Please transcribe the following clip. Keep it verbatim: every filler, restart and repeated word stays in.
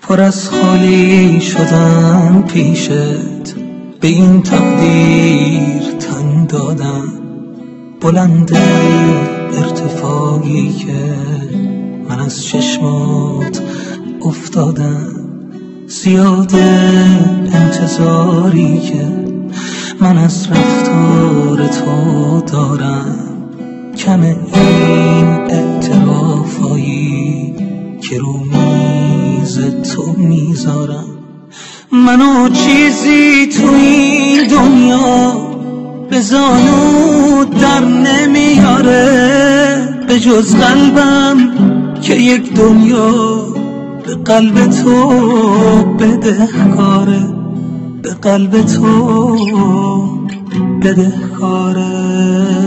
پر از خالی شدم پیشت، به این تقدیر تن دادم. بلند ارتفاعی که من از چشمات افتادم، زیاده انتظاری که من از رفتار تو دارم، کم این اعترافایی که رو میز تو میذارم. منو چیزی تو این دنیا به زانو در نمیاره، به جز قلبم که یک دنیا به قلب تو بدهکاره، به قلب تو بدهکاره.